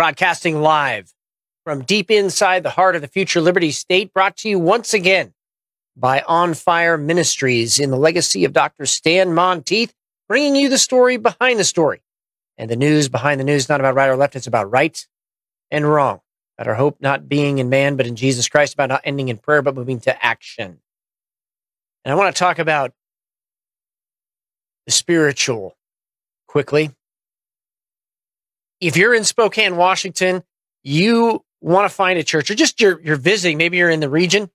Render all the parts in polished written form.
broadcasting live from deep inside the heart of the future Liberty State, brought to you once again by On Fire Ministries in the legacy of Dr. Stan Monteith, bringing you the story behind the story. And the news behind the news, not about right or left, it's about right and wrong. About our hope not being in man, but in Jesus Christ, about not ending in prayer, but moving to action. And I want to talk about the spiritual quickly. If you're in Spokane, Washington, you want to find a church, or just you're visiting, maybe you're in the region,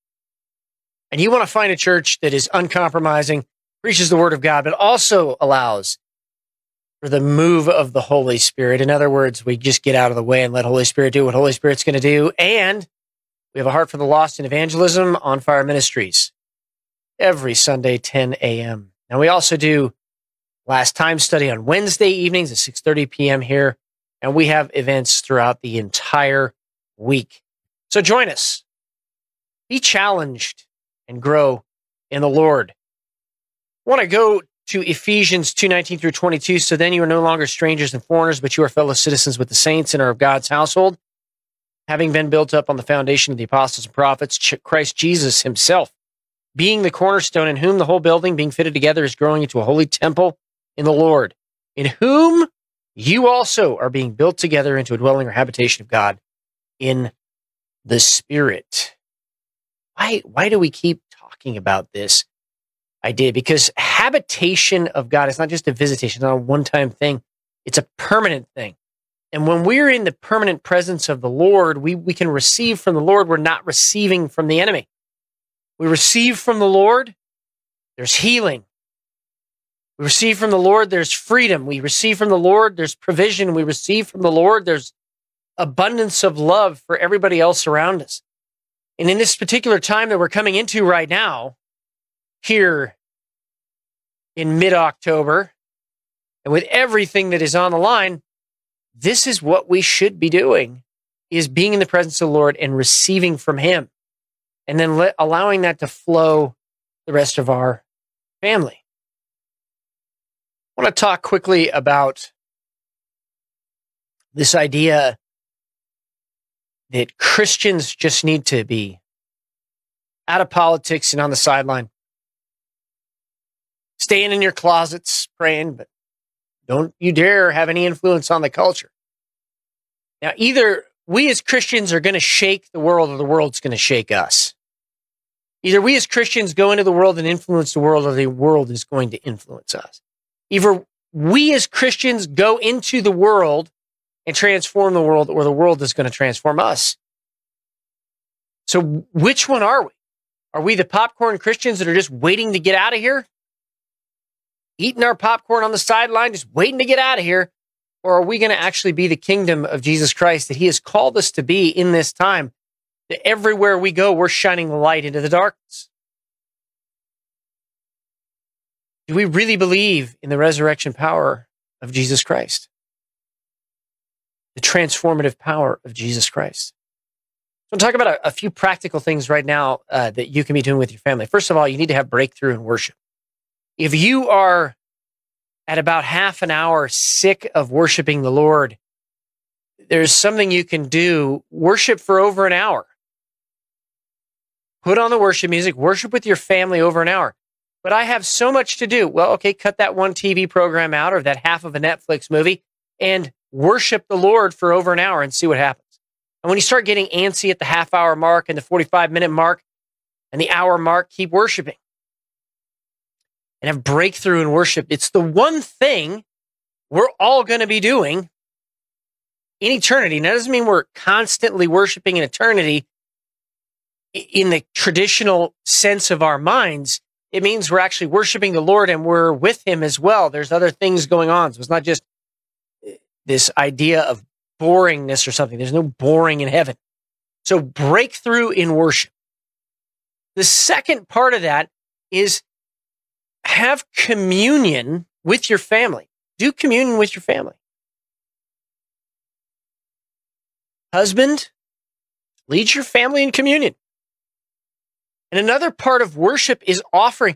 and you want to find a church that is uncompromising, preaches the word of God, but also allows for the move of the Holy Spirit. In other words, we just get out of the way and let Holy Spirit do what Holy Spirit's going to do. And we have a heart for the lost in evangelism. On Fire Ministries every Sunday, 10 a.m. Now, we also do Last Time Study on Wednesday evenings at 6:30 p.m. here, and we have events throughout the entire week. So join us. Be challenged and grow in the Lord. I want to go to Ephesians 2:19 through 22. So then you are no longer strangers and foreigners, but you are fellow citizens with the saints and are of God's household, having been built up on the foundation of the apostles and prophets, Christ Jesus himself, being the cornerstone, in whom the whole building being fitted together is growing into a holy temple in the Lord, in whom you also are being built together into a dwelling or habitation of God in the Spirit. Why do we keep talking about this idea? Because habitation of God is not just a visitation, not a one-time thing. It's a permanent thing. And when we're in the permanent presence of the Lord, we can receive from the Lord. We're not receiving from the enemy. We receive from the Lord, there's healing. We receive from the Lord, there's freedom. We receive from the Lord, there's provision. We receive from the Lord, there's abundance of love for everybody else around us. And in this particular time that we're coming into right now, here in mid-October, and with everything that is on the line, this is what we should be doing, is being in the presence of the Lord and receiving from him, and then allowing that to flow the rest of our family. I want to talk quickly about this idea that Christians just need to be out of politics and on the sideline, staying in your closets, praying, but don't you dare have any influence on the culture. Now, either we as Christians are going to shake the world, or the world's going to shake us. Either we as Christians go into the world and influence the world, or the world is going to influence us. Either we as Christians go into the world and transform the world, or the world is going to transform us. So which one are we? Are we the popcorn Christians that are just waiting to get out of here? Eating our popcorn on the sideline, just waiting to get out of here? Or are we going to actually be the kingdom of Jesus Christ that he has called us to be in this time? That everywhere we go, we're shining the light into the darkness. Do we really believe in the resurrection power of Jesus Christ? The transformative power of Jesus Christ. So I'll talk about a few practical things right now that you can be doing with your family. First of all, you need to have breakthrough in worship. If you are at about half an hour sick of worshiping the Lord, there's something you can do. Worship for over an hour. Put on the worship music, worship with your family over an hour. But I have so much to do. Well, okay, cut that one TV program out, or that half of a Netflix movie, and worship the Lord for over an hour and see what happens. And when you start getting antsy at the half-hour mark and the 45-minute mark and the hour mark, keep worshiping. And have breakthrough in worship. It's the one thing we're all going to be doing in eternity. Now, that doesn't mean we're constantly worshiping in eternity in the traditional sense of our minds. It means we're actually worshiping the Lord and we're with him as well. There's other things going on. So it's not just this idea of boringness or something. There's no boring in heaven. So breakthrough in worship. The second part of that is have communion with your family. Do communion with your family. Husband, lead your family in communion. And another part of worship is offering.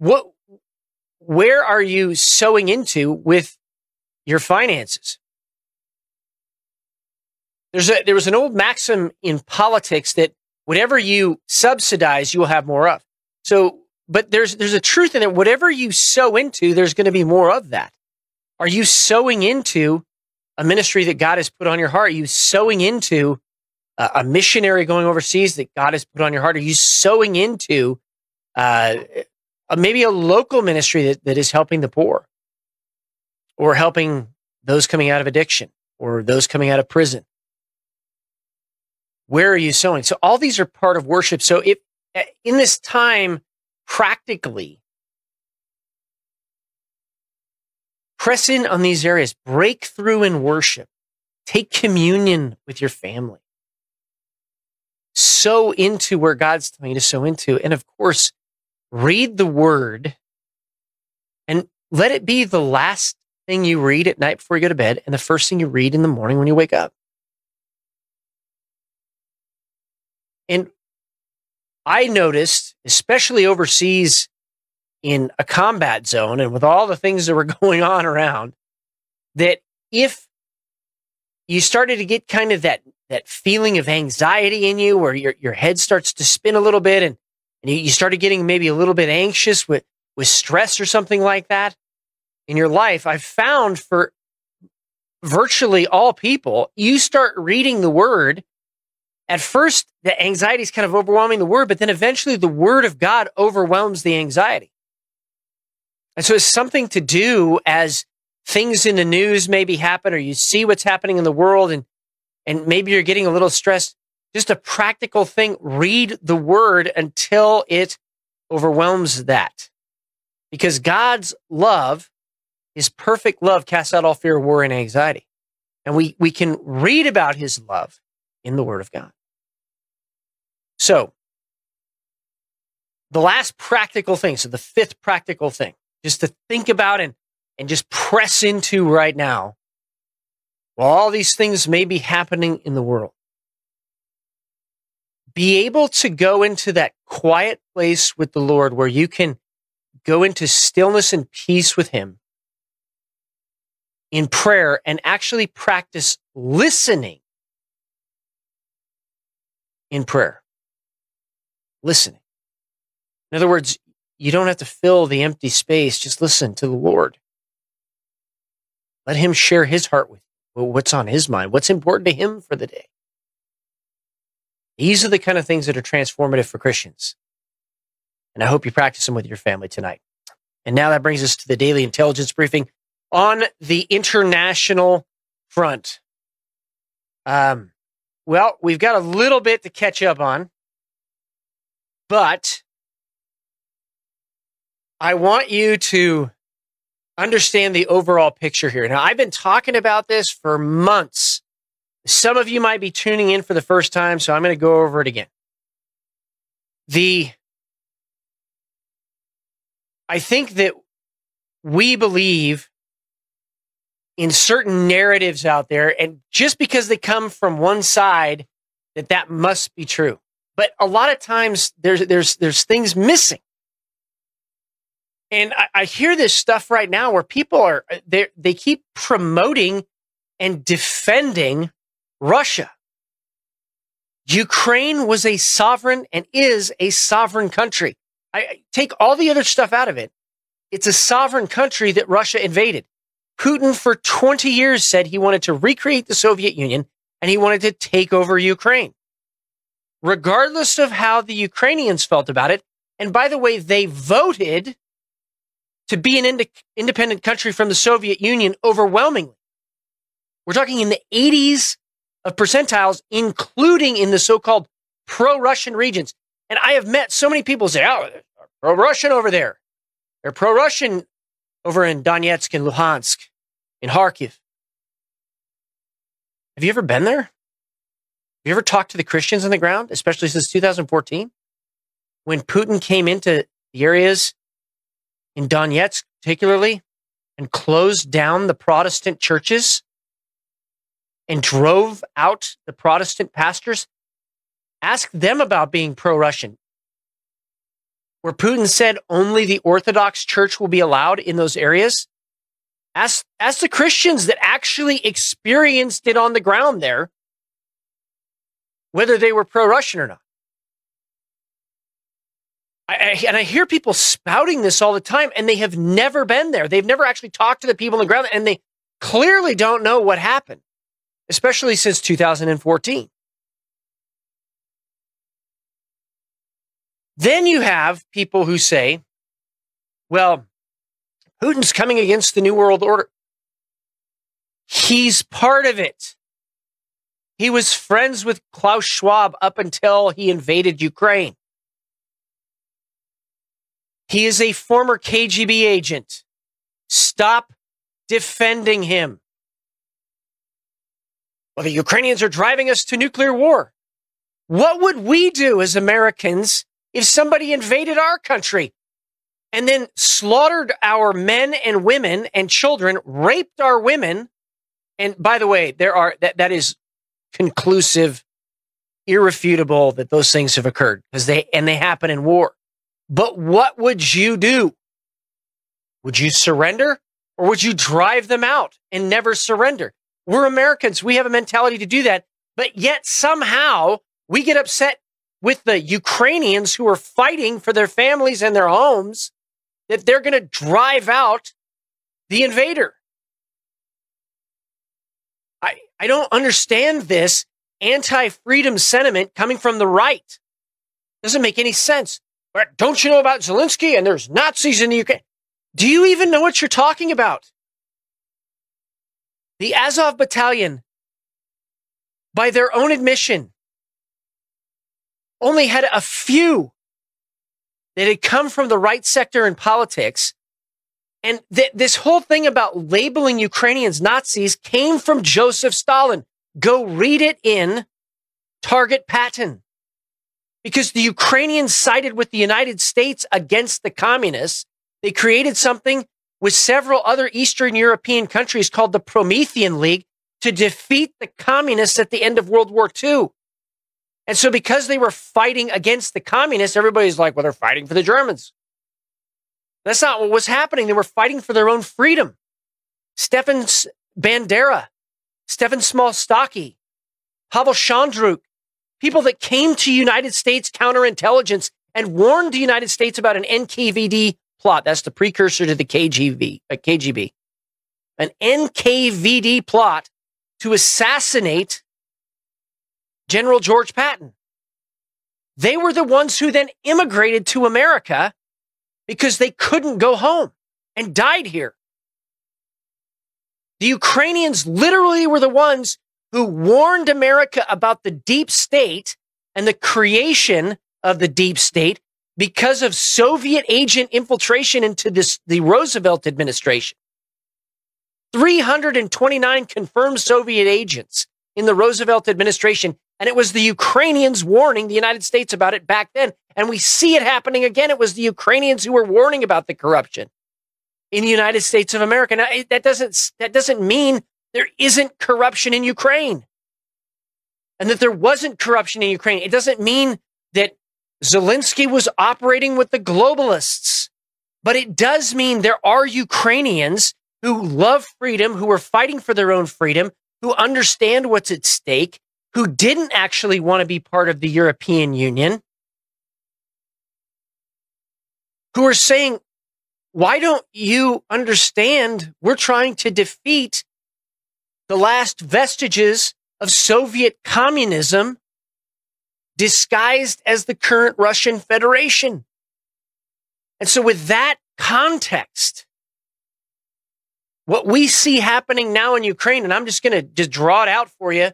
Where are you sowing into with your finances? There was an old maxim in politics that whatever you subsidize, you will have more of. So, but there's a truth in it. Whatever you sow into, there's going to be more of that. Are you sowing into a ministry that God has put on your heart? Are you sowing into a missionary going overseas that God has put on your heart? Are you sowing into maybe a local ministry that is helping the poor or helping those coming out of addiction or those coming out of prison? Where are you sowing? So all these are part of worship. So if in this time, practically, press in on these areas, break through in worship, take communion with your family, sow into where God's telling you to sow into. And of course, read the word and let it be the last thing you read at night before you go to bed and the first thing you read in the morning when you wake up. And I noticed, especially overseas in a combat zone and with all the things that were going on around, that if you started to get kind of that feeling of anxiety in you where your head starts to spin a little bit and you started getting maybe a little bit anxious with stress or something like that in your life, I've found for virtually all people, you start reading the word. At first, the anxiety is kind of overwhelming the word, but then eventually the word of God overwhelms the anxiety. And so it's something to do as things in the news maybe happen or you see what's happening in the world and maybe you're getting a little stressed. Just a practical thing, read the word until it overwhelms that. Because God's love, his perfect love, casts out all fear, worry, and anxiety. And we can read about his love in the word of God. So, the last practical thing, so the fifth practical thing, just to think about and just press into right now, while all these things may be happening in the world, be able to go into that quiet place with the Lord where you can go into stillness and peace with him in prayer and actually practice listening in prayer. Listening. In other words, you don't have to fill the empty space. Just listen to the Lord. Let him share his heart with you. What's on his mind? What's important to him for the day? These are the kind of things that are transformative for Christians. And I hope you practice them with your family tonight. And now that brings us to the daily intelligence briefing on the international front. Well, we've got a little bit to catch up on. But I want you to understand the overall picture here. Now, I've been talking about this for months. Some of you might be tuning in for the first time, so I'm going to go over it again. I think that we believe in certain narratives out there, and just because they come from one side, that must be true. But a lot of times there's things missing. And I hear this stuff right now where people they keep promoting and defending Russia. Ukraine was a sovereign and is a sovereign country. I take all the other stuff out of it. It's a sovereign country that Russia invaded. Putin for 20 years said he wanted to recreate the Soviet Union and he wanted to take over Ukraine. Regardless of how the Ukrainians felt about it. And by the way, they voted to be an independent country from the Soviet Union overwhelmingly. We're talking in the 80s of percentiles, including in the so-called pro-Russian regions. And I have met so many people say, oh, they're pro-Russian over there. They're pro-Russian over in Donetsk and Luhansk, in Kharkiv. Have you ever been there? Have you ever talked to the Christians on the ground, especially since 2014? When Putin came into the areas in Donetsk, particularly, and closed down the Protestant churches and drove out the Protestant pastors, ask them about being pro-Russian. Where Putin said only the Orthodox Church will be allowed in those areas. Ask the Christians that actually experienced it on the ground there. whether they were pro-Russian or not. And I hear people spouting this all the time, and they have never been there. They've never actually talked to the people on the ground, and they clearly don't know what happened, especially since 2014. Then you have people who say, well, Putin's coming against the New World Order. He's part of it. He was friends with Klaus Schwab up until he invaded Ukraine. He is a former KGB agent. Stop defending him. Well, the Ukrainians are driving us to nuclear war. What would we do as Americans if somebody invaded our country and then slaughtered our men and women and children, raped our women? And by the way, that is conclusive, irrefutable that those things have occurred because they happen in war. But what would you do? Would you surrender, or would you drive them out and never surrender? We're Americans. We have a mentality to do that. But yet somehow we get upset with the Ukrainians who are fighting for their families and their homes that they're going to drive out the invader. I don't understand this anti-freedom sentiment coming from the right. Doesn't make any sense. But don't you know about Zelensky and there's Nazis in the UK? Do you even know what you're talking about? The Azov Battalion, by their own admission, only had a few that had come from the right sector in politics. And this whole thing about labeling Ukrainians Nazis came from Joseph Stalin. Go read it in Target Patton. Because the Ukrainians sided with the United States against the communists. They created something with several other Eastern European countries called the Promethean League to defeat the communists at the end of World War II. And so because they were fighting against the communists, everybody's like, well, they're fighting for the Germans. That's not what was happening. They were fighting for their own freedom. Stefan Bandera, Stefan Smolstaki, Pavel Shandruk, people that came to United States counterintelligence and warned the United States about an NKVD plot. That's the precursor to the KGB. An NKVD plot to assassinate General George Patton. They were the ones who then immigrated to America because they couldn't go home and died here. The Ukrainians literally were the ones who warned America about the deep state and the creation of the deep state because of Soviet agent infiltration into the Roosevelt administration. 329 confirmed Soviet agents in the Roosevelt administration, and it was the Ukrainians warning the United States about it back then. And we see it happening again. It was the Ukrainians who were warning about the corruption in the United States of America. Now, that doesn't mean there isn't corruption in Ukraine and that there wasn't corruption in Ukraine. It doesn't mean that Zelensky was operating with the globalists, but it does mean there are Ukrainians who love freedom, who are fighting for their own freedom, who understand what's at stake, who didn't actually want to be part of the European Union, who are saying, why don't you understand we're trying to defeat the last vestiges of Soviet communism disguised as the current Russian Federation? And so with that context, what we see happening now in Ukraine, and I'm just going to just draw it out for you.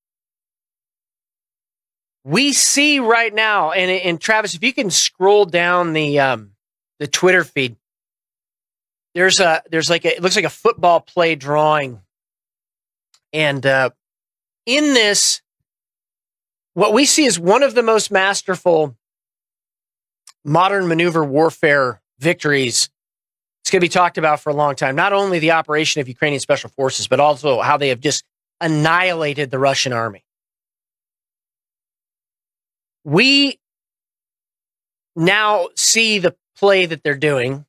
We see right now, and Travis, if you can scroll down the Twitter feed, there's like it looks like a football play drawing. And in this, what we see is one of the most masterful modern maneuver warfare victories. It's going to be talked about for a long time. Not only the operation of Ukrainian special forces, but also how they have just annihilated the Russian army. We now see the play that they're doing.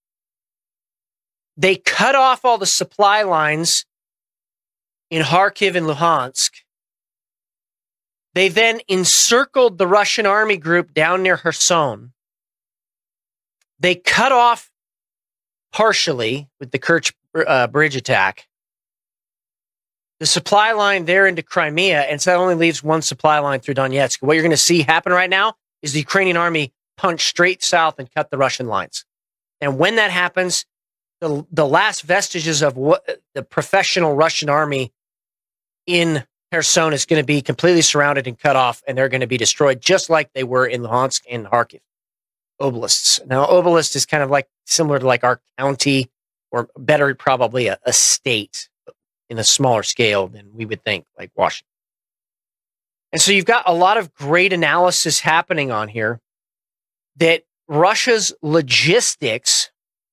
They cut off all the supply lines in Kharkiv and Luhansk. They then encircled the Russian army group down near Kherson. They cut off partially with the Kerch bridge attack the supply line there into Crimea, and so that only leaves one supply line through Donetsk. What you're going to see happen right now is the Ukrainian army punch straight south and cut the Russian lines. And when that happens, the last vestiges of what the professional Russian army in Kherson is going to be completely surrounded and cut off, and they're going to be destroyed just like they were in Luhansk and Kharkiv oblasts. Now, oblast is kind of like similar to like our county, or better, probably a state in a smaller scale than we would think, like Washington. And so you've got a lot of great analysis happening on here that Russia's logistics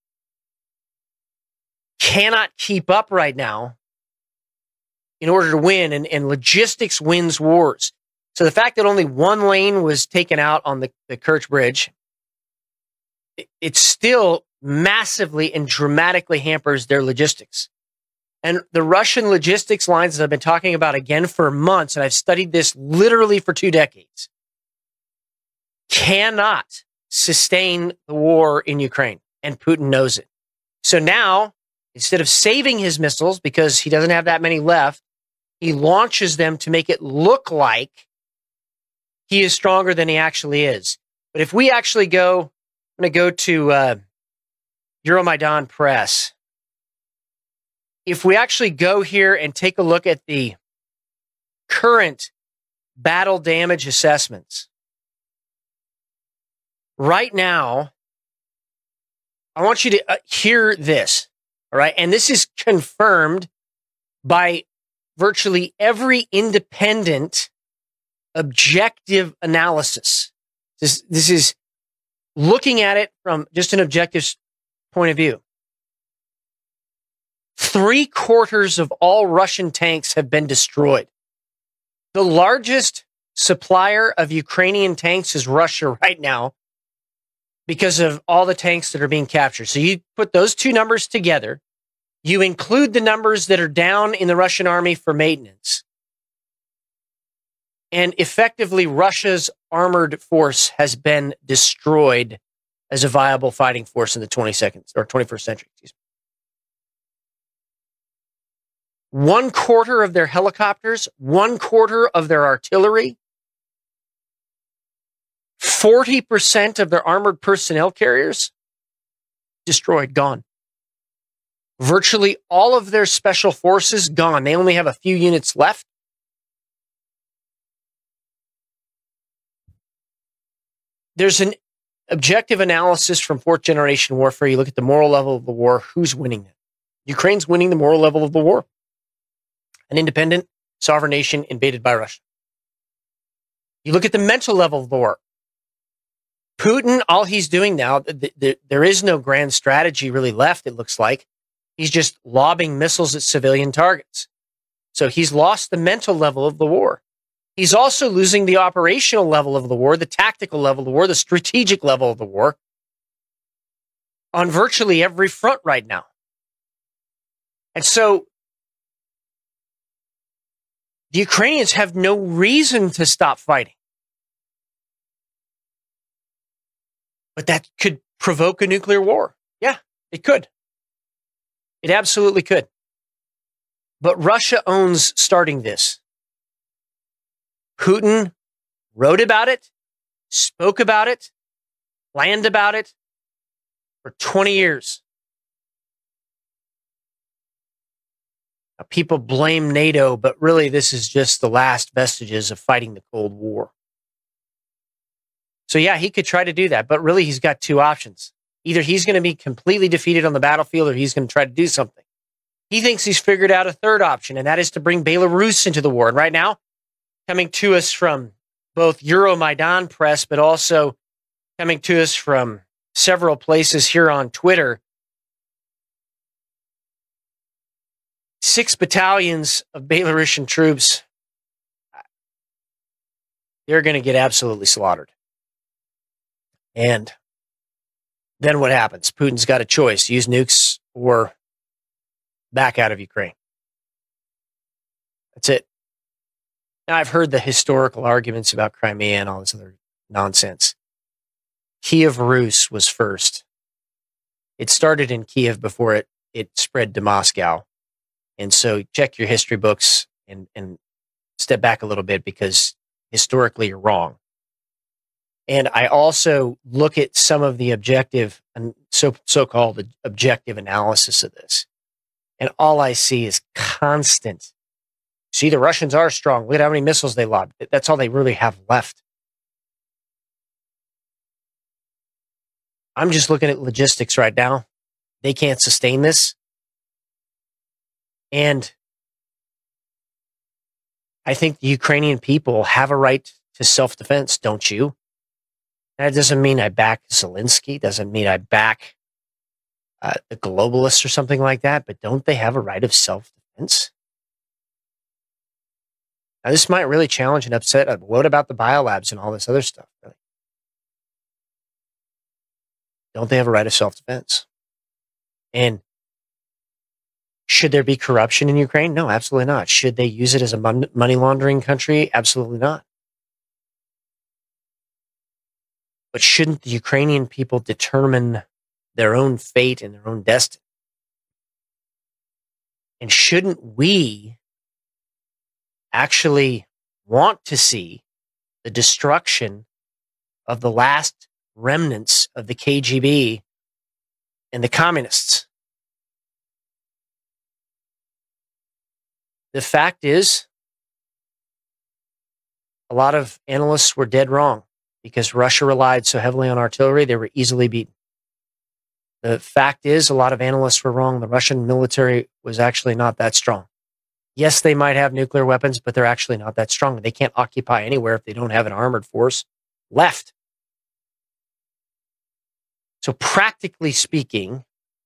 cannot keep up right now in order to win, and logistics wins wars. So the fact that only one lane was taken out on the Kerch Bridge, it still massively and dramatically hampers their logistics. And the Russian logistics lines that I've been talking about again for months, and I've studied this literally for 2 decades, cannot sustain the war in Ukraine, and Putin knows it. So now, instead of saving his missiles, because he doesn't have that many left, he launches them to make it look like he is stronger than he actually is. But if we actually go, I'm going to go to Euromaidan Press. If we actually go here and take a look at the current battle damage assessments, right now, I want you to hear this, all right? And this is confirmed by virtually every independent, objective analysis. This is looking at it from just an objective point of view. 3/4 of all Russian tanks have been destroyed. The largest supplier of Ukrainian tanks is Russia right now because of all the tanks that are being captured. So you put those two numbers together, you include the numbers that are down in the Russian army for maintenance, and effectively Russia's armored force has been destroyed as a viable fighting force in the 21st century. Excuse me. 1/4 of their helicopters, 1/4 of their artillery, 40% of their armored personnel carriers, destroyed, gone. Virtually all of their special forces, gone. They only have a few units left. There's an objective analysis from fourth generation warfare. You look at the moral level of the war. Who's winning it? Ukraine's winning the moral level of the war. An independent, sovereign nation invaded by Russia. You look at the mental level of the war. Putin, all he's doing now, there is no grand strategy really left, it looks like. He's just lobbing missiles at civilian targets. So he's lost the mental level of the war. He's also losing the operational level of the war, the tactical level of the war, the strategic level of the war on virtually every front right now. And so the Ukrainians have no reason to stop fighting. But that could provoke a nuclear war. Yeah, it could. It absolutely could. But Russia owns starting this. Putin wrote about it, spoke about it, planned about it for 20 years. Now, people blame NATO, but really this is just the last vestiges of fighting the Cold War. So yeah, he could try to do that, but really he's got two options. Either he's going to be completely defeated on the battlefield or he's going to try to do something. He thinks he's figured out a third option, and that is to bring Belarus into the war. And right now, coming to us from both Euromaidan Press, but also coming to us from several places here on Twitter, 6 battalions of Belarusian troops, they're going to get absolutely slaughtered. And then what happens? Putin's got a choice: use nukes or back out of Ukraine. That's it. Now, I've heard the historical arguments about Crimea and all this other nonsense. Kiev Rus was first. It started in Kiev before it spread to Moscow. And so check your history books and step back a little bit, because historically you're wrong. And I also look at some of the objective and so-called objective analysis of this. And all I see is constant. See, the Russians are strong. Look at how many missiles they lobbed. That's all they really have left. I'm just looking at logistics right now. They can't sustain this. And I think the Ukrainian people have a right to self-defense, don't you? That doesn't mean I back Zelensky. Doesn't mean I back the globalists or something like that. But don't they have a right of self-defense? Now, this might really challenge and upset. What about the biolabs and all this other stuff? Really? Don't they have a right of self-defense? And should there be corruption in Ukraine? No, absolutely not. Should they use it as a money laundering country? Absolutely not. But shouldn't the Ukrainian people determine their own fate and their own destiny? And shouldn't we actually want to see the destruction of the last remnants of the KGB and the communists? The fact is, a lot of analysts were dead wrong because Russia relied so heavily on artillery, they were easily beaten. The fact is, a lot of analysts were wrong. The Russian military was actually not that strong. Yes, they might have nuclear weapons, but they're actually not that strong. They can't occupy anywhere if they don't have an armored force left. So practically speaking,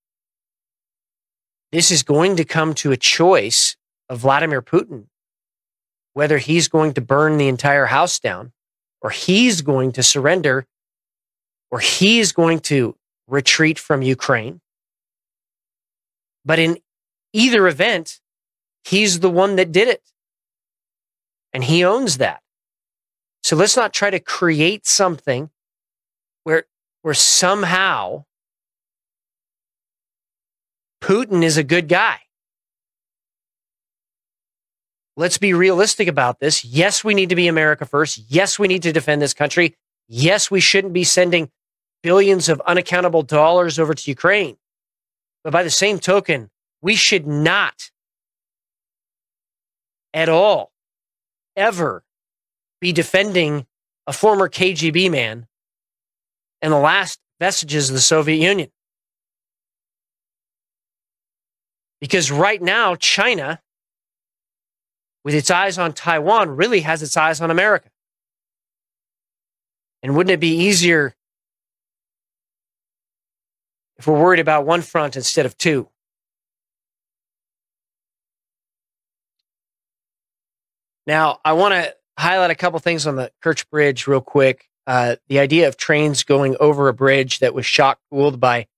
this is going to come to a choice of Vladimir Putin, whether he's going to burn the entire house down, or he's going to surrender, or he's going to retreat from Ukraine. But in either event, he's the one that did it. And he owns that. So let's not try to create something where somehow Putin is a good guy. Let's be realistic about this. Yes, we need to be America first. Yes, we need to defend this country. Yes, we shouldn't be sending billions of unaccountable dollars over to Ukraine. But by the same token, we should not at all ever be defending a former KGB man and the last vestiges of the Soviet Union. Because right now, China, with its eyes on Taiwan, really has its eyes on America. And wouldn't it be easier if we're worried about one front instead of two? Now, I want to highlight a couple things on the Kerch Bridge real quick. The idea of trains going over a bridge that was shock-cooled by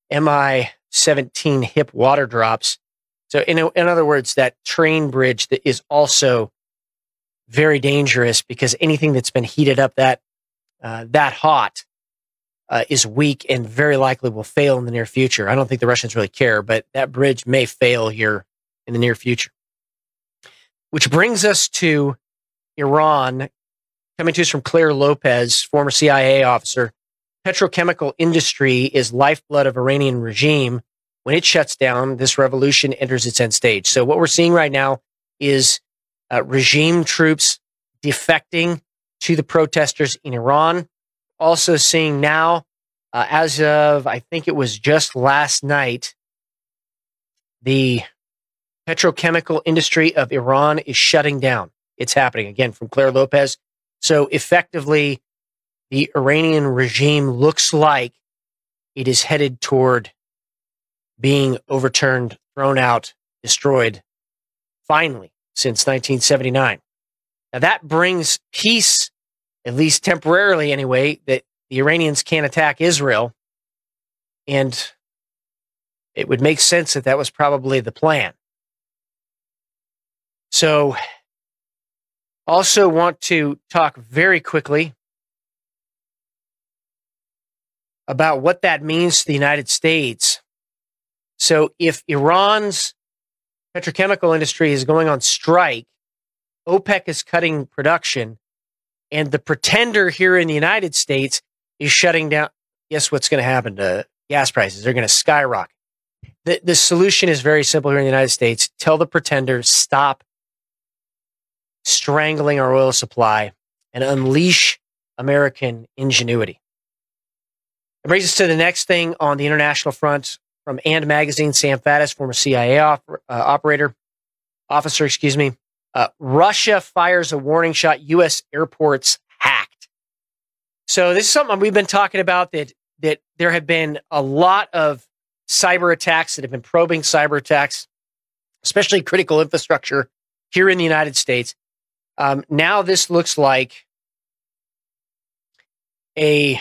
Mi-17 HIP water drops. So in other words, that train bridge that is also very dangerous because anything that's been heated up that hot is weak and very likely will fail in the near future. I don't think the Russians really care, but that bridge may fail here in the near future. Which brings us to Iran, coming to us from Claire Lopez, former CIA officer. Petrochemical industry is lifeblood of Iranian regime. When it shuts down, this revolution enters its end stage. So what we're seeing right now is regime troops defecting to the protesters in Iran. Also seeing now, as of, I think it was just last night, the petrochemical industry of Iran is shutting down. It's happening, again, from Claire Lopez. So effectively, the Iranian regime looks like it is headed toward being overturned, thrown out, destroyed, finally, since 1979. Now that brings peace, at least temporarily anyway, that the Iranians can't attack Israel. And it would make sense that that was probably the plan. So Also want to talk very quickly about what that means to the United States. So if Iran's petrochemical industry is going on strike, OPEC is cutting production, and the pretender here in the United States is shutting down, guess what's going to happen to gas prices? They're going to skyrocket. The solution is very simple here in the United States. Tell the pretender, stop strangling our oil supply and unleash American ingenuity. It brings us to the next thing on the international front from And Magazine. Sam Faddis, former CIA officer. Russia fires a warning shot. U.S. airports hacked. So this is something we've been talking about, that there have been a lot of cyber attacks that have been probing cyber attacks, especially critical infrastructure here in the United States. Now this looks like an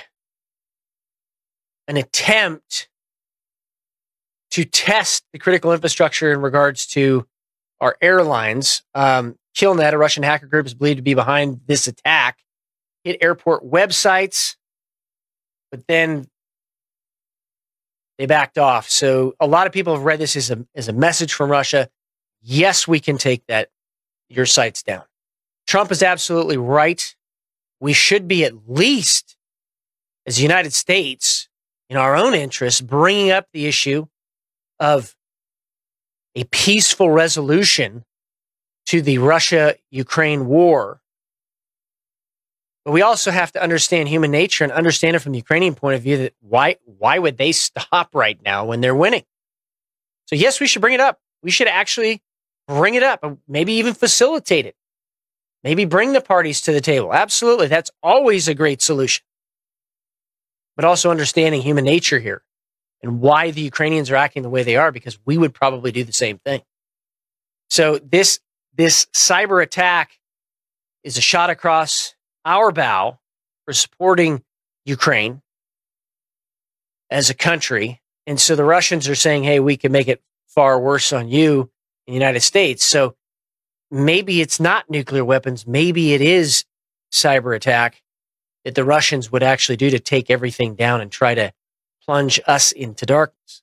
attempt to test the critical infrastructure in regards to our airlines. Killnet, a Russian hacker group, is believed to be behind this attack. Hit airport websites, but then they backed off. So a lot of people have read this as a message from Russia. Yes, we can take your sites down. Trump is absolutely right. We should be, at least as the United States, in our own interest, bringing up the issue of a peaceful resolution to the Russia-Ukraine war. But we also have to understand human nature and understand it from the Ukrainian point of view, that why would they stop right now when they're winning? So yes, we should bring it up. We should actually bring it up, and maybe even facilitate it. Maybe bring the parties to the table. Absolutely. That's always a great solution. But also understanding human nature here and why the Ukrainians are acting the way they are, because we would probably do the same thing. So this cyber attack is a shot across our bow for supporting Ukraine as a country. And so the Russians are saying, hey, we can make it far worse on you in the United States. So maybe it's not nuclear weapons. Maybe it is cyber attack that the Russians would actually do to take everything down and try to plunge us into darkness,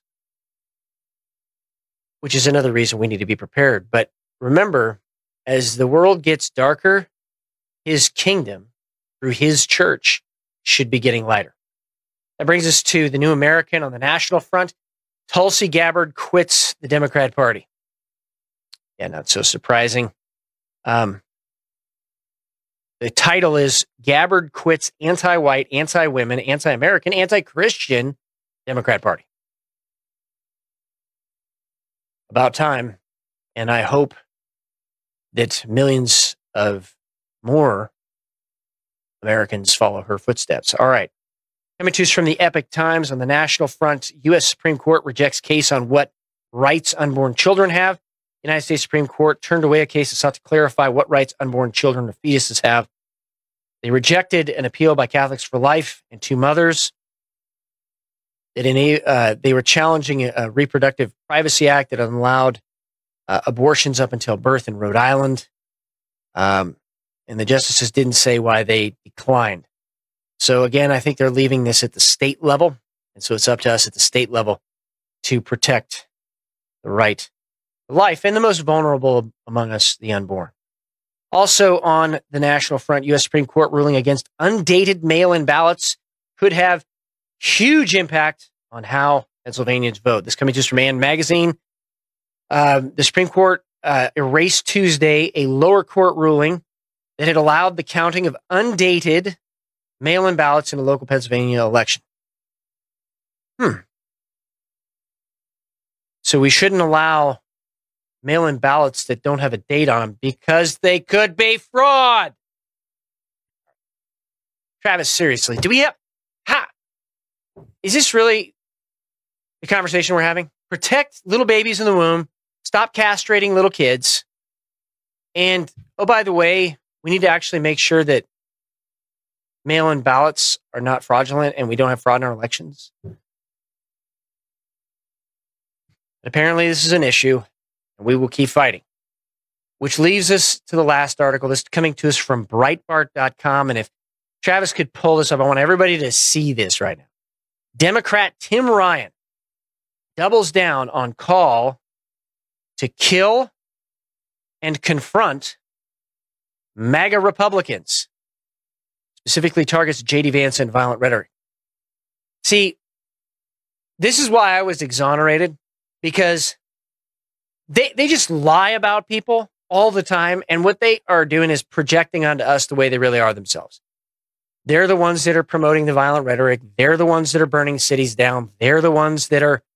which is another reason we need to be prepared. But remember, as the world gets darker, his kingdom through his church should be getting lighter. That brings us to the New American on the national front. Tulsi Gabbard quits the Democrat Party. Yeah, not so surprising. The title is Gabbard Quits Anti-White, Anti-Women, Anti-American, Anti-Christian Democrat Party. About time. And I hope that millions of more Americans follow her footsteps. All right. Coming to us from the Epic Times on the national front, U.S. Supreme Court rejects case on what rights unborn children have. The United States Supreme Court turned away a case that sought to clarify what rights unborn children or fetuses have. They rejected an appeal by Catholics for Life and two mothers. They were challenging a Reproductive Privacy Act that allowed abortions up until birth in Rhode Island. And the justices didn't say why they declined. So again, I think they're leaving this at the state level. And so it's up to us at the state level to protect the right to life and the most vulnerable among us, the unborn. Also on the national front, U.S. Supreme Court ruling against undated mail-in ballots could have huge impact on how Pennsylvanians vote. This coming just from And Magazine. The Supreme Court erased Tuesday a lower court ruling that had allowed the counting of undated mail-in ballots in a local Pennsylvania election. So we shouldn't allow mail-in ballots that don't have a date on them because they could be fraud. Travis, seriously, is this really the conversation we're having? Protect little babies in the womb. Stop castrating little kids. And, oh, by the way, we need to actually make sure that mail-in ballots are not fraudulent and we don't have fraud in our elections. Apparently, this is an issue, and we will keep fighting. which leaves us to the last article. This is coming to us from Breitbart.com. And if Travis could pull this up, I want everybody to see this right now. Democrat Tim Ryan doubles down on call to kill and confront MAGA Republicans, specifically targets J.D. Vance and violent rhetoric. See, this is why I was exonerated, because they just lie about people all the time, and what they are doing is projecting onto us the way they really are themselves. They're the ones that are promoting the violent rhetoric. They're the ones that are burning cities down. They're the ones that are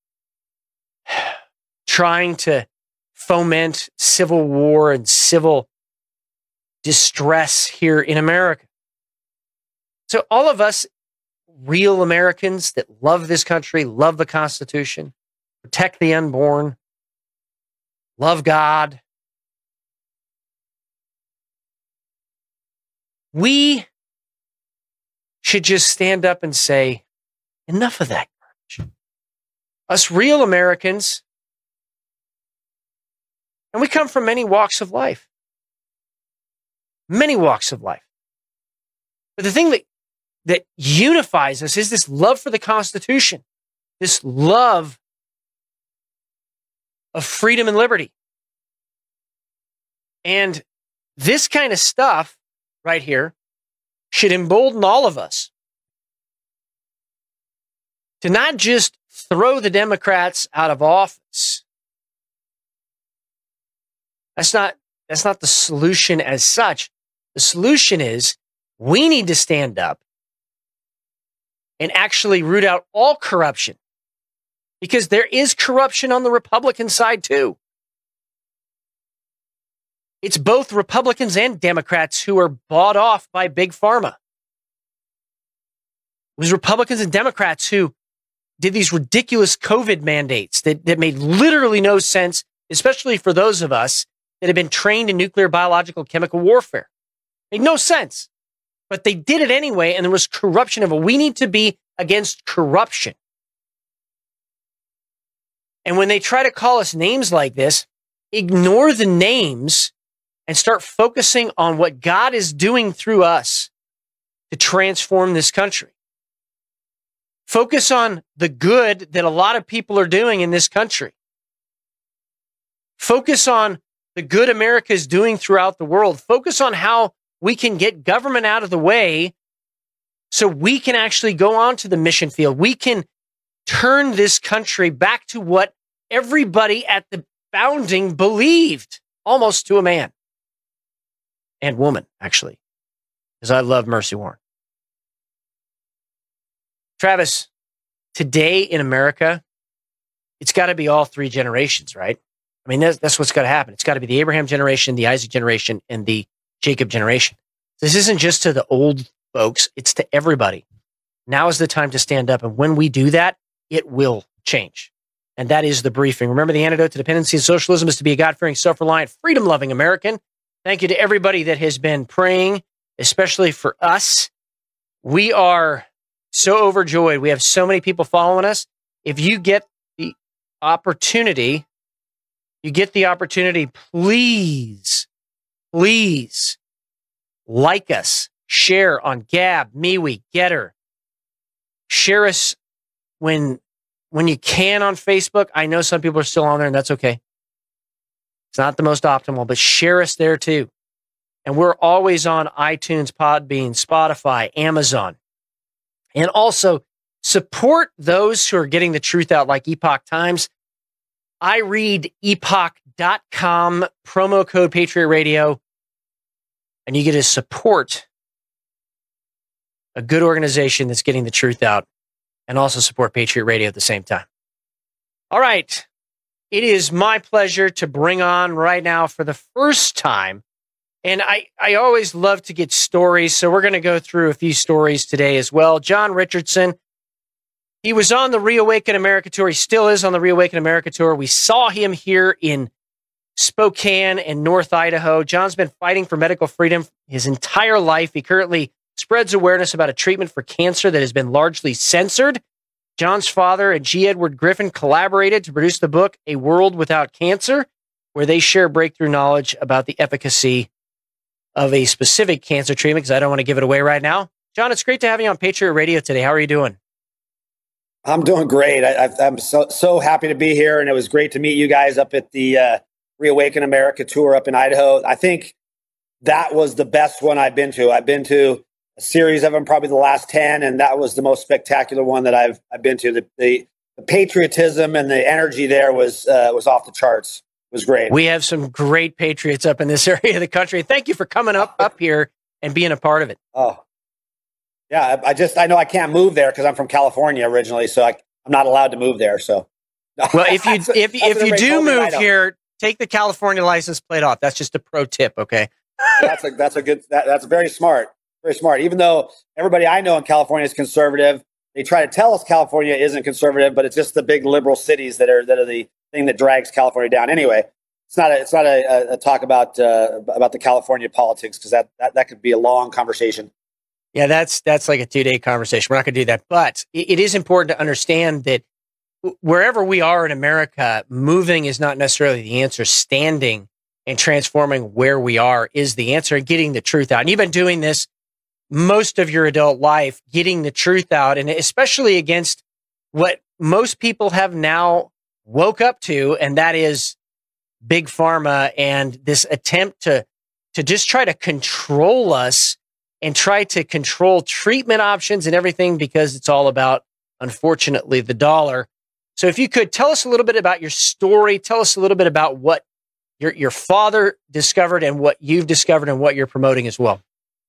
trying to foment civil war and civil distress here in America. So all of us real Americans that love this country, love the Constitution, protect the unborn, love God, we should just stand up and say, enough of that garbage. Us real Americans, and we come from many walks of life. Many walks of life. But the thing that unifies us is this love for the Constitution, this love of freedom and liberty. And this kind of stuff right here should embolden all of us to not just throw the Democrats out of office. That's not the solution as such. The solution is we need to stand up and actually root out all corruption, because there is corruption on the Republican side too. It's both Republicans and Democrats who are bought off by Big Pharma. It was Republicans and Democrats who did these ridiculous COVID mandates that made literally no sense, especially for those of us that have been trained in nuclear, biological, chemical warfare. Made no sense. But they did it anyway, and there was corruption of it. We need to be against corruption. And when they try to call us names like this, ignore the names and start focusing on what God is doing through us to transform this country. Focus on the good that a lot of people are doing in this country. Focus on the good America is doing throughout the world. Focus on how we can get government out of the way so we can actually go on to the mission field. We can turn this country back to what everybody at the founding believed, almost to a man. And woman, actually, because I love Mercy Warren. Travis, today in America, it's got to be all three generations, right? I mean, that's what's got to happen. It's got to be the Abraham generation, the Isaac generation, and the Jacob generation. This isn't just to the old folks, it's to everybody. Now is the time to stand up. And when we do that, it will change. And that is the briefing. Remember, the antidote to dependency and socialism is to be a God-fearing, self-reliant, freedom-loving American. Thank you to everybody that has been praying, especially for us. We are so overjoyed. We have so many people following us. If you get the opportunity, please like us, share on Gab, MeWe, Getter. Share us when you can on Facebook. I know some people are still on there, and that's okay. It's not the most optimal, but share us there too. And we're always on iTunes, Podbean, Spotify, Amazon. And also support those who are getting the truth out, like Epoch Times. I read epoch.com, promo code Patriot Radio, and you get to support a good organization that's getting the truth out, and also support Patriot Radio at the same time. All right. It is my pleasure to bring on right now for the first time, and I always love to get stories, so we're going to go through a few stories today as well. John Richardson, he was on the Reawaken America Tour. He still is on the Reawaken America Tour. We saw him here in Spokane and North Idaho. John's been fighting for medical freedom his entire life. He currently spreads awareness about a treatment for cancer that has been largely censored. John's father and G. Edward Griffin collaborated to produce the book, A World Without Cancer, where they share breakthrough knowledge about the efficacy of a specific cancer treatment, because I don't want to give it away right now. John, it's great to have you on Patriot Radio today. How are you doing? I'm doing great. I'm so happy to be here, and it was great to meet you guys up at the Reawaken America tour up in Idaho. I think that was the best one I've been to. I've been to a series of them, probably the last 10, and that was the most spectacular one that I've been to. The patriotism and the energy there was off the charts. It was great. We have some great patriots up in this area of the country. Thank you for coming up here and being a part of it. Oh, yeah. I know I can't move there because I'm from California originally, so I'm not allowed to move there. So, well, if you do move here, take the California license plate off. That's just a pro tip. Okay. That's very smart. Very smart. Even though everybody I know in California is conservative, they try to tell us California isn't conservative, but it's just the big liberal cities that are the thing that drags California down. Anyway, it's not a talk about the California politics, because that could be a long conversation. Yeah, that's like a 2-day conversation. We're not going to do that, but it is important to understand that wherever we are in America, moving is not necessarily the answer. Standing and transforming where we are is the answer, and getting the truth out. And you've been doing this most of your adult life, getting the truth out, and especially against what most people have now woke up to, and that is big pharma and this attempt to just try to control us and try to control treatment options and everything, because it's all about, unfortunately, the dollar. So if you could tell us a little bit about your story, tell us a little bit about what your father discovered and what you've discovered and what you're promoting as well.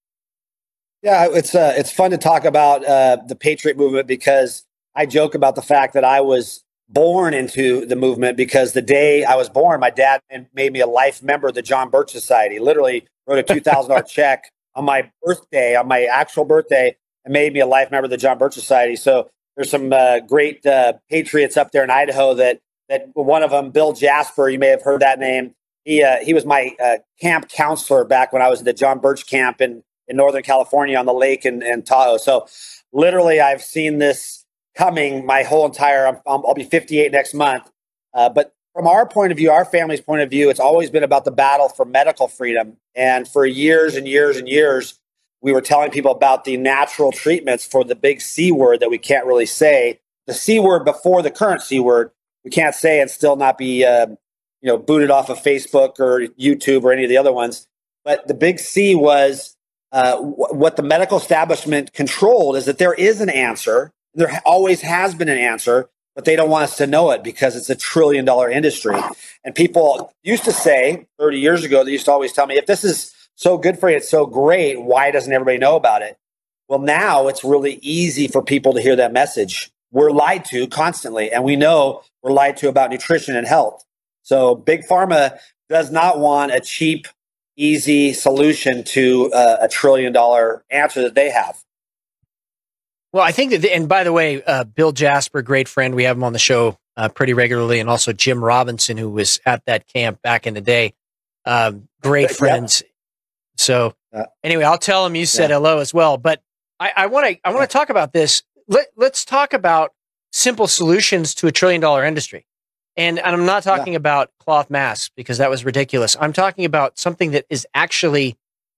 Yeah, it's fun to talk about the Patriot movement, because I joke about the fact that I was born into the movement, because the day I was born, my dad made me a life member of the John Birch Society. Literally wrote a $2,000 check on my birthday, on my actual birthday, and made me a life member of the John Birch Society. So there's some great patriots up there in Idaho that one of them, Bill Jasper, you may have heard that name. He was my camp counselor back when I was at the John Birch camp in Northern California on the lake in Tahoe. So literally I've seen this coming my whole entire, I'll be 58 next month. But from our point of view, our family's point of view, it's always been about the battle for medical freedom. And for years and years and years, we were telling people about the natural treatments for the big C word that we can't really say. The C word before the current C word, we can't say and still not be booted off of Facebook or YouTube or any of the other ones. But the big C was what the medical establishment controlled, is that there is an answer. There always has been an answer, but they don't want us to know it because it's $1 trillion industry. And people used to say 30 years ago, they used to always tell me, if this is so good for you, it's so great, why doesn't everybody know about it? Well, now it's really easy for people to hear that message. We're lied to constantly, and we know we're lied to about nutrition and health. So big pharma does not want a cheap, easy solution to $1 trillion answer that they have. Well, I think that, and by the way, Bill Jasper, great friend, we have him on the show pretty regularly, and also Jim Robinson, who was at that camp back in the day. Great friends. Yep. So anyway, I'll tell him you said hello as well. But I want to talk about this. Let's talk about simple solutions to $1 trillion industry. And I'm not talking about cloth masks, because that was ridiculous. I'm talking about something that is actually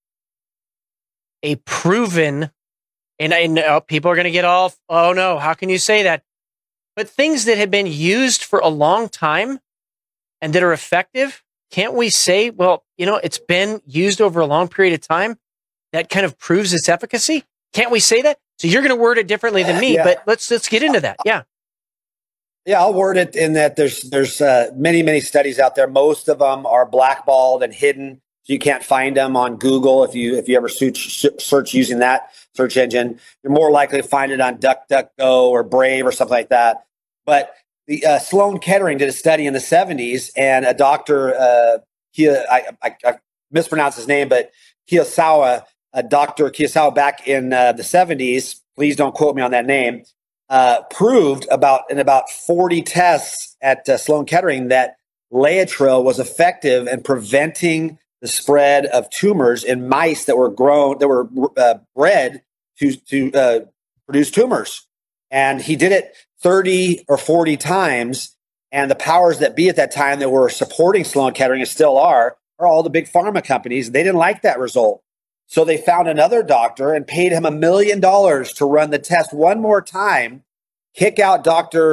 a proven. And people are going to get off. Oh, no, how can you say that? But things that have been used for a long time and that are effective, can't we say, well, it's been used over a long period of time? That kind of proves its efficacy. Can't we say that? So you're going to word it differently than me, but let's get into that. Yeah. Yeah, I'll word it in that there's many, many studies out there. Most of them are blackballed and hidden. So you can't find them on Google. If you ever search using that search engine, you're more likely to find it on DuckDuckGo or Brave or something like that. But the Sloan Kettering did a study in the 70s, and a doctor, I mispronounced his name, but Dr. Kiyosawa back in the 70s, please don't quote me on that name, proved in about 40 tests at Sloan Kettering that Laetrile was effective in preventing the spread of tumors in mice that were bred to produce tumors. And he did it 30 or 40 times. And the powers that be at that time that were supporting Sloan Kettering and still are all the big pharma companies. They didn't like that result. So they found another doctor and paid him $1 million to run the test one more time, kick out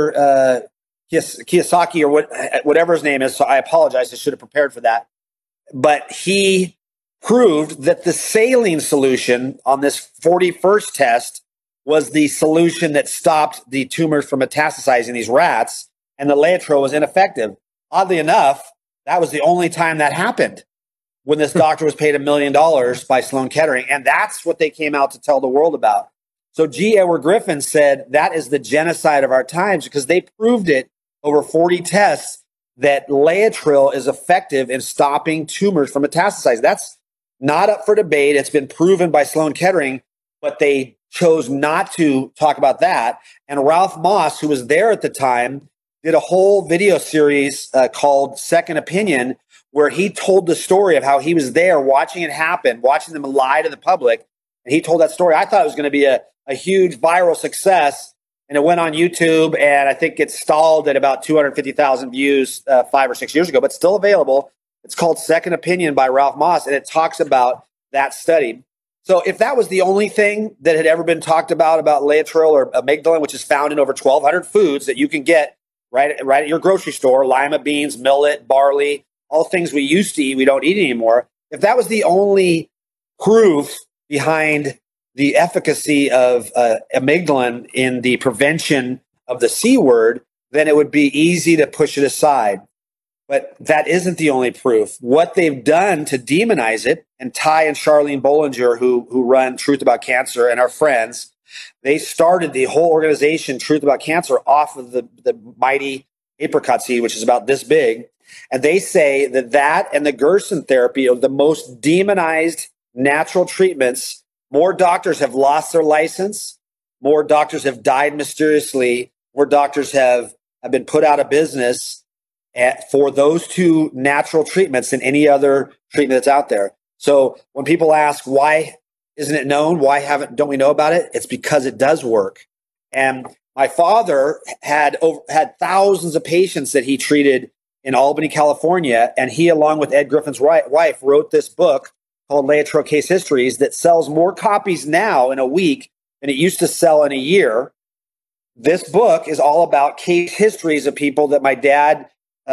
Dr. Kiyosaki or whatever his name is. So I apologize. I should have prepared for that. But he proved that the saline solution on this 41st test was the solution that stopped the tumors from metastasizing these rats, and the Laetrile was ineffective. Oddly enough, that was the only time that happened, when this doctor was paid $1 million by Sloan Kettering. And that's what they came out to tell the world about. So G. Edward Griffin said that is the genocide of our times, because they proved it over 40 tests that Laetrile is effective in stopping tumors from metastasizing. That's not up for debate. It's been proven by Sloan Kettering, but they chose not to talk about that. And Ralph Moss, who was there at the time, did a whole video series called Second Opinion, where he told the story of how he was there watching it happen, watching them lie to the public. And he told that story. I thought it was going to be a huge viral success. And it went on YouTube, and I think it stalled at about 250,000 views 5 or 6 years ago, but still available. It's called Second Opinion by Ralph Moss, and it talks about that study. So if that was the only thing that had ever been talked about Laetrile or amygdalin, which is found in over 1,200 foods that you can get right at your grocery store, lima beans, millet, barley, all things we used to eat, we don't eat anymore. If that was the only proof behind the efficacy of amygdalin in the prevention of the C word, then it would be easy to push it aside. But that isn't the only proof. What they've done to demonize it, and Ty and Charlene Bollinger, who run Truth About Cancer and are friends, they started the whole organization, Truth About Cancer, off of the mighty apricot seed, which is about this big. And they say that and the Gerson therapy are the most demonized natural treatments. More doctors have lost their license. More doctors have died mysteriously. More doctors have been put out of business for those two natural treatments than any other treatment that's out there. So when people ask, why isn't it known? Why don't we know about it? It's because it does work. And my father had thousands of patients that he treated in Albany, California. And he, along with Ed Griffin's wife, wrote this book called Laetrile Case Histories that sells more copies now in a week than it used to sell in a year. This book is all about case histories of people that my dad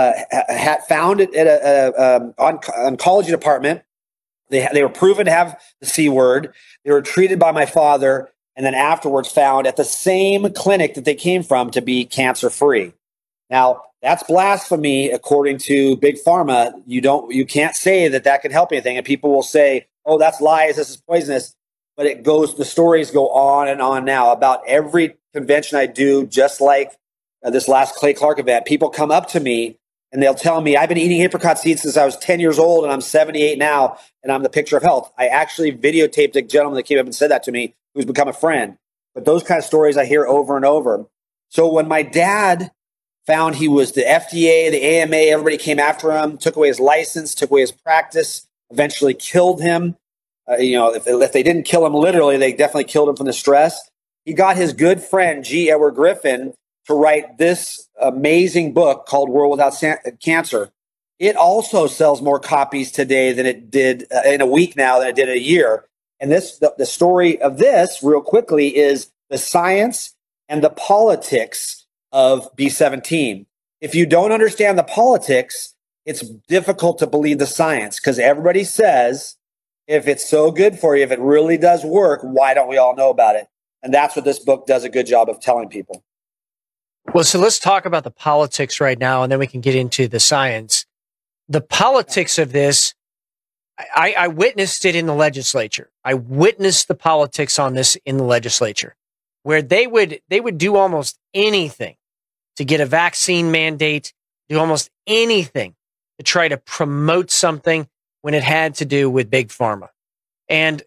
had found at an oncology department. They were proven to have the C word. They were treated by my father, and then afterwards found at the same clinic that they came from to be cancer-free. Now, that's blasphemy according to Big Pharma. You can't say that can help anything. And people will say, oh, that's lies, this is poisonous. But the stories go on and on now about every convention I do, just like this last Clay Clark event. People come up to me and they'll tell me, I've been eating apricot seeds since I was 10 years old and I'm 78 now and I'm the picture of health. I actually videotaped a gentleman that came up and said that to me who's become a friend. But those kind of stories I hear over and over. So when my dad found he was the FDA, the AMA, everybody came after him, took away his license, took away his practice, eventually killed him. If they didn't kill him literally, they definitely killed him from the stress. He got his good friend, G. Edward Griffin, to write this amazing book called World Without Cancer. It also sells more copies today than it did in a week now than it did in a year. And the story of this, real quickly, is the science and the politics of B17. If you don't understand the politics, it's difficult to believe the science, because everybody says, if it's so good for you, if it really does work, why don't we all know about it? And that's what this book does a good job of telling people. Well, so let's talk about the politics right now, and then we can get into the science. The politics of this, I witnessed it in the legislature. I witnessed the politics on this in the legislature, where they would do almost anything to get a vaccine mandate, do almost anything to try to something when it had to do with Big Pharma. And,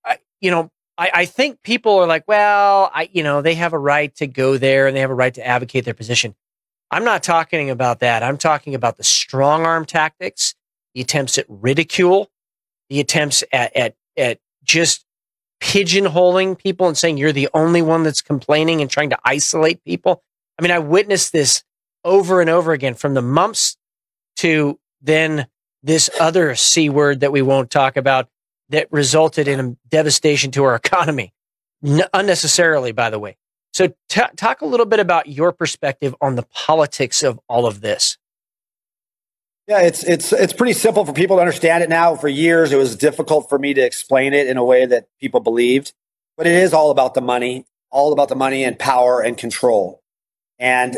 I think people are like, well, they have a right to go there and they have a right to advocate their position. I'm not talking about that. I'm talking about the strong arm tactics, the attempts at ridicule, the attempts at just pigeonholing people and saying you're the only one that's complaining and trying to isolate people. I mean, I witnessed this over and over again, from the mumps to then this other C word that we won't talk about that resulted in a devastation to our economy, unnecessarily, by the way. So talk a little bit about your perspective on the politics of all of this. Yeah, it's pretty simple for people to understand it now. For years, it was difficult for me to explain it in a way that people believed, but it is all about the money and power and control. And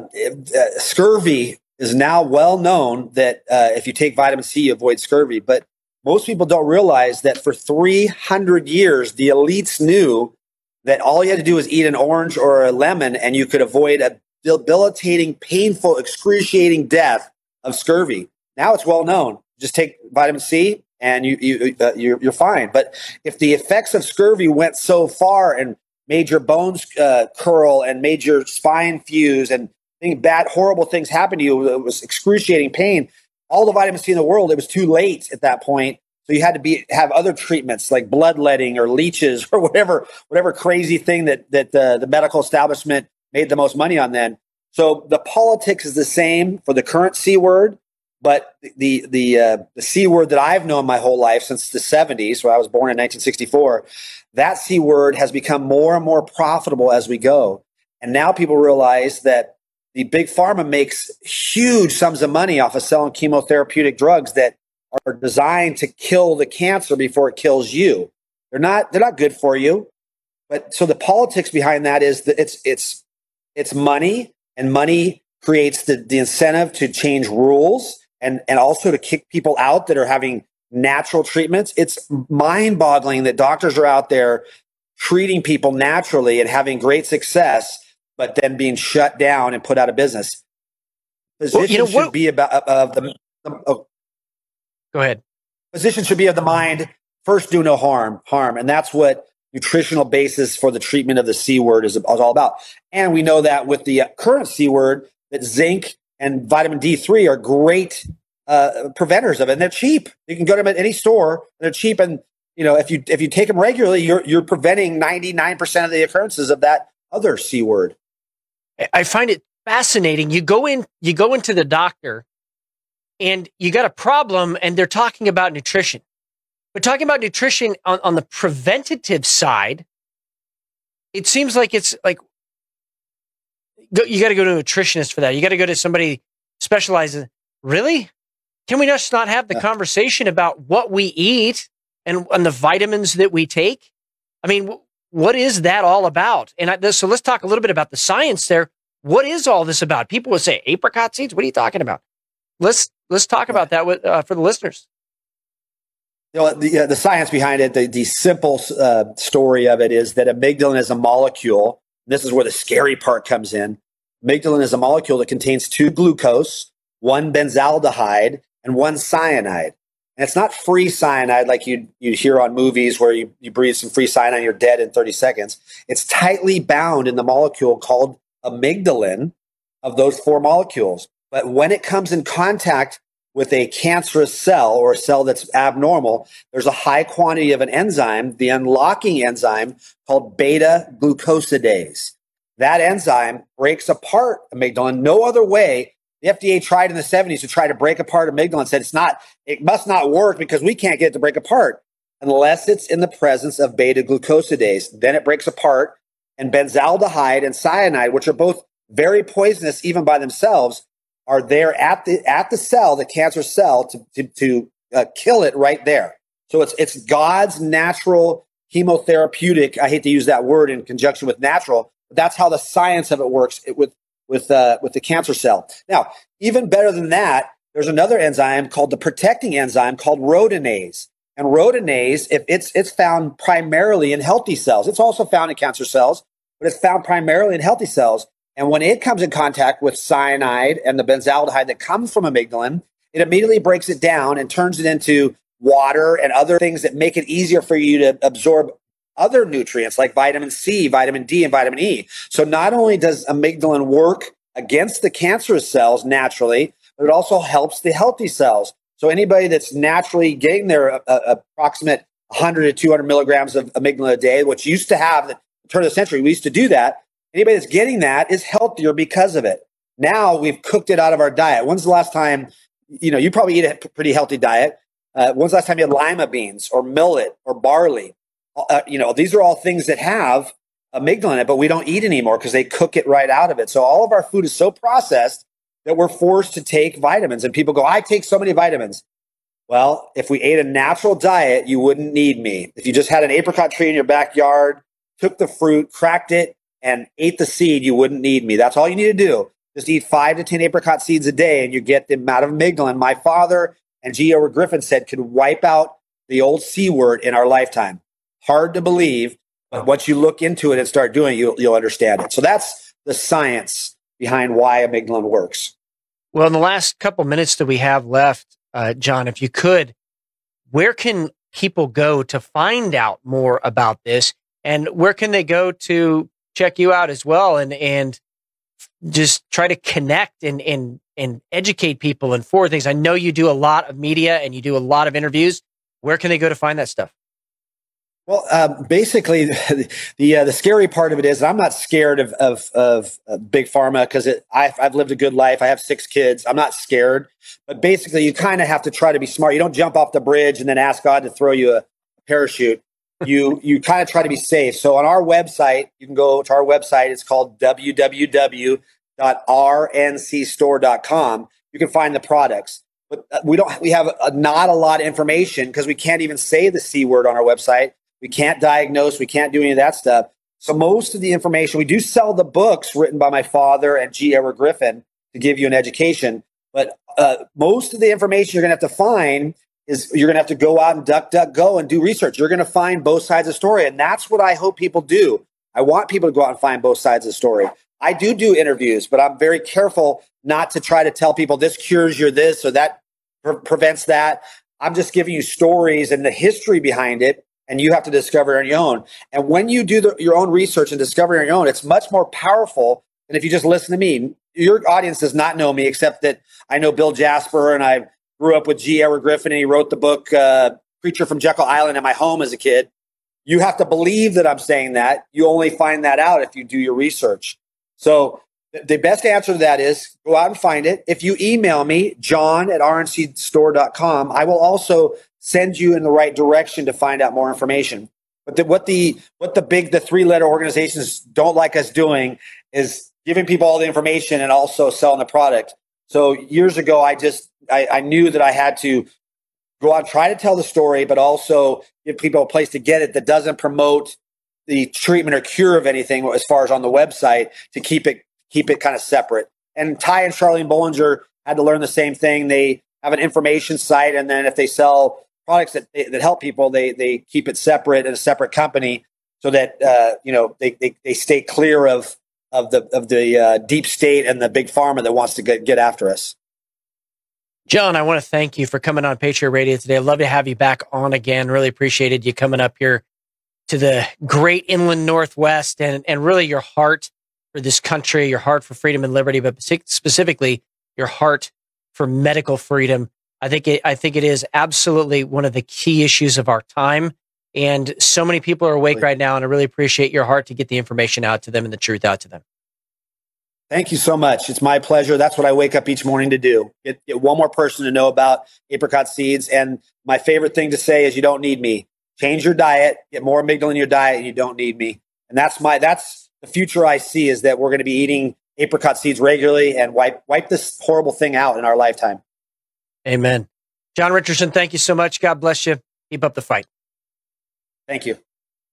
scurvy is now well known that if you take vitamin C, you avoid scurvy. But most people don't realize that for 300 years, the elites knew that all you had to do was eat an orange or a lemon and you could avoid a debilitating, painful, excruciating death of scurvy. Now it's well known. Just take vitamin C and you're fine. But if the effects of scurvy went so far and made your bones curl and made your spine fuse and bad, horrible things happen to you, it was excruciating pain, all the vitamin C in the world, it was too late at that point. So you had to have other treatments like bloodletting or leeches or whatever crazy thing that the medical establishment made the most money on then. So the politics is the same for the current C word, but the C word that I've known my whole life since the 70s, so I was born in 1964, that C word has become more and more profitable as we go. And now people realize that the big pharma makes huge sums of money off of selling chemotherapeutic drugs that are designed to kill the cancer before it kills you. They're not good for you. But so the politics behind that is that it's money, and money creates the incentive to change rules and also to kick people out that are having natural treatments. It's mind-boggling that doctors are out there treating people naturally and having great success, but then being shut down and put out of business. Physicians should be Go ahead. Physicians should be of the mind, first do no harm. And that's what nutritional basis for the treatment of the C word is all about. And we know that with the current C word, that zinc and vitamin D3 are great preventers of it. And they're cheap. You can go to them at any store. They're cheap. And if you take them regularly, you're preventing 99% of the occurrences of that other C word. I find it fascinating. You go into the doctor and you got a problem and they're talking about nutrition. But talking about nutrition on the preventative side, it seems like it's like you got to go to a nutritionist for that. You got to go to somebody specialized. Really? Can we just not have the conversation about what we eat and the vitamins that we take? I mean, what is that all about? And so let's talk a little bit about the science there. What is all this about? People will say apricot seeds. What are you talking about? Let's talk about that for the listeners. The science behind it, the simple story of it is that amygdalin is a molecule. This is where the scary part comes in. Amygdalin is a molecule that contains 2 glucose, 1 benzaldehyde, and 1 cyanide. And it's not free cyanide like you hear on movies where you breathe some free cyanide and you're dead in 30 seconds. It's tightly bound in the molecule called amygdalin of those 4 molecules. But when it comes in contact with a cancerous cell or a cell that's abnormal, there's a high quantity of an enzyme, the unlocking enzyme called beta-glucosidase. That enzyme breaks apart amygdalin. No other way. The FDA tried in the 70s to try to break apart amygdalin and said it must not work because we can't get it to break apart unless it's in the presence of beta-glucosidase. Then it breaks apart, and benzaldehyde and cyanide, which are both very poisonous even by themselves, are there at the cell, the cancer cell, to kill it right there. So it's God's natural chemotherapeutic. I hate to use that word in conjunction with natural, but that's how the science of it works with the cancer cell. Now, even better than that, there's another enzyme called the protecting enzyme called rhodinase. And rhodinase, if it's found primarily in healthy cells. It's also found in cancer cells, but it's found primarily in healthy cells. And when it comes in contact with cyanide and the benzaldehyde that comes from amygdalin, it immediately breaks it down and turns it into water and other things that make it easier for you to absorb other nutrients like vitamin C, vitamin D, and vitamin E. So not only does amygdalin work against the cancerous cells naturally, but it also helps the healthy cells. So anybody that's naturally getting their approximate 100 to 200 milligrams of amygdalin a day, which used to have, at the turn of the century, we used to do that. Anybody that's getting that is healthier because of it. Now we've cooked it out of our diet. When's the last time, you probably eat a pretty healthy diet. When's the last time you had lima beans or millet or barley? These are all things that have amygdala in it, but we don't eat anymore because they cook it right out of it. So all of our food is so processed that we're forced to take vitamins. And people go, I take so many vitamins. Well, if we ate a natural diet, you wouldn't need me. If you just had an apricot tree in your backyard, took the fruit, cracked it, and ate the seed, you wouldn't need me. That's all you need to do. Just eat 5 to 10 apricot seeds a day, and you get the amount of amygdala. My father and G. Edward Griffin said could wipe out the old C word in our lifetime. Hard to believe, but once you look into it and start doing it, you'll understand it. So that's the science behind why amygdala works. Well, in the last couple minutes that we have left, John, if you could, where can people go to find out more about this? And where can they go to check you out as well and just try to connect and educate people and forward things? I know you do a lot of media and you do a lot of interviews. Where can they go to find that stuff? Well, basically, the scary part of it is I'm not scared of big pharma because I've lived a good life. I have 6 kids. I'm not scared. But basically, you kind of have to try to be smart. You don't jump off the bridge and then ask God to throw you a parachute. You kind of try to be safe. So on our website, you can go to our website. It's called www.rncstore.com. You can find the products. But we have not a lot of information because we can't even say the C word on our website. We can't diagnose. We can't do any of that stuff. So most of the information, we do sell the books written by my father and G. Edward Griffin to give you an education. But most of the information you're going to have to find is you're going to have to go out and DuckDuckGo and do research. You're going to find both sides of the story. And that's what I hope people do. I want people to go out and find both sides of the story. I do interviews, but I'm very careful not to try to tell people this cures your this or that prevents that. I'm just giving you stories and the history behind it. And you have to discover on your own. And when you do your own research and discover on your own, it's much more powerful than if you just listen to me. Your audience does not know me, except that I know Bill Jasper and I grew up with G. Edward Griffin and he wrote the book Creature from Jekyll Island in my home as a kid. You have to believe that I'm saying that. You only find that out if you do your research. So the best answer to that is go out and find it. If you email me, john@rncstore.com, I will also send you in the right direction to find out more information. But what the 3-letter organizations don't like us doing is giving people all the information and also selling the product. So years ago, I knew that I had to go out and try to tell the story, but also give people a place to get it that doesn't promote the treatment or cure of anything as far as on the website, to keep it kind of separate. And Ty and Charlene Bollinger had to learn the same thing. They have an information site, and then if they sell products that help people, they keep it separate in a separate company so that they stay clear of the deep state and the big pharma that wants to get after us. John, I want to thank you for coming on Patriot Radio today. I'd love to have you back on again. Really appreciated you coming up here to the great inland Northwest and really your heart for this country, your heart for freedom and liberty, but specifically your heart for medical freedom. I think it is absolutely one of the key issues of our time. And so many people are awake right now, and I really appreciate your heart to get the information out to them and the truth out to them. Thank you so much. It's my pleasure. That's what I wake up each morning to do. Get one more person to know about apricot seeds. And my favorite thing to say is you don't need me. Change your diet, get more amygdala in your diet, and you don't need me. And that's the future I see, is that we're going to be eating apricot seeds regularly and wipe this horrible thing out in our lifetime. Amen. John Richardson, thank you so much. God bless you. Keep up the fight. Thank you.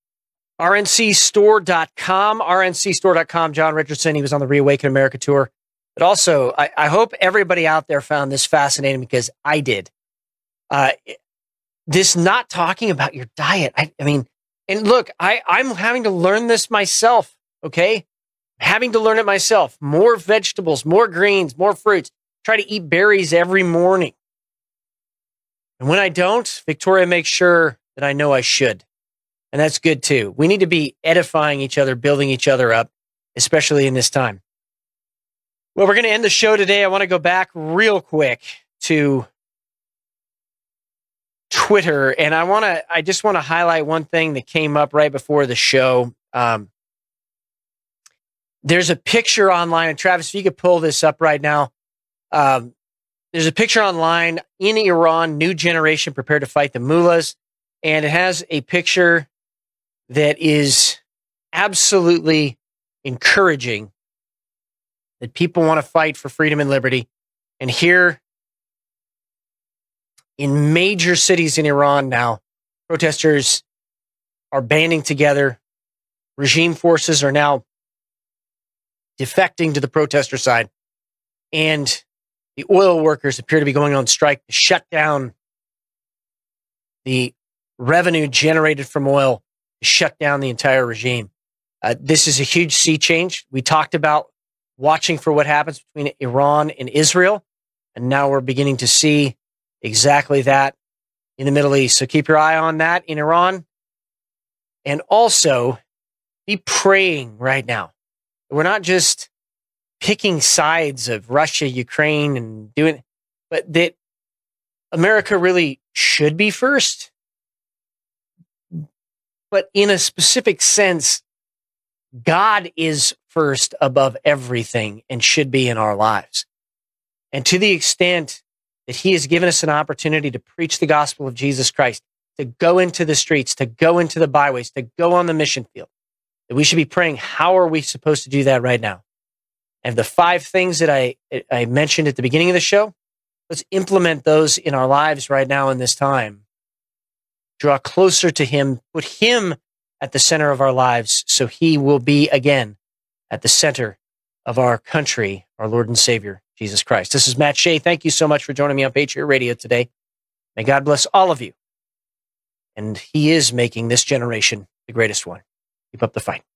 rncstore.com, rncstore.com. John Richardson, he was on the Reawaken America tour. But also, I hope everybody out there found this fascinating, because I did. This not talking about your diet. I mean, and look, I'm having to learn this myself, okay? Having to learn it myself. More vegetables, more greens, more fruits. Try to eat berries every morning. And when I don't, Victoria makes sure that I know I should. And that's good too. We need to be edifying each other, building each other up, especially in this time. Well, we're going to end the show today. I want to go back real quick to Twitter. And I just want to highlight one thing that came up right before the show. There's a picture online, and Travis, if you could pull this up right now. There's a picture online in Iran, new generation prepared to fight the mullahs. And it has a picture that is absolutely encouraging that people want to fight for freedom and liberty. And here in major cities in Iran now, protesters are banding together. Regime forces are now defecting to the protester side. And the oil workers appear to be going on strike to shut down the revenue generated from oil, to shut down the entire regime. This is a huge sea change. We talked about watching for what happens between Iran and Israel, and now we're beginning to see exactly that in the Middle East. So keep your eye on that in Iran. And also be praying right now. We're not just picking sides of Russia, Ukraine, and doing, but that America really should be first. But in a specific sense, God is first above everything and should be in our lives. And to the extent that he has given us an opportunity to preach the gospel of Jesus Christ, to go into the streets, to go into the byways, to go on the mission field, that we should be praying, how are we supposed to do that right now? And the 5 things that I mentioned at the beginning of the show, let's implement those in our lives right now in this time. Draw closer to him, put him at the center of our lives so he will be again at the center of our country, our Lord and Savior, Jesus Christ. This is Matt Shea. Thank you so much for joining me on Patriot Radio today. May God bless all of you. And he is making this generation the greatest one. Keep up the fight.